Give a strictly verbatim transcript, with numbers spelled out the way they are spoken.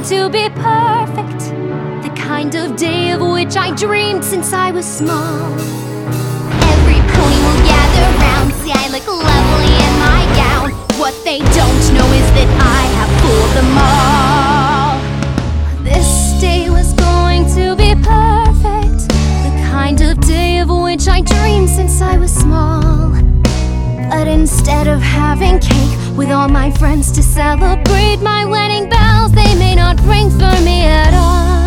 to be perfect, the kind of day of which I dreamed since I was small. Every pony will gather round, see I look lovely in my gown. What they don't know is that I have fooled them all. This day was going to be perfect, the kind of day of which I dreamed since I was small. But instead of having cake with all my friends to celebrate my wedding bells, they may not ring for me at all.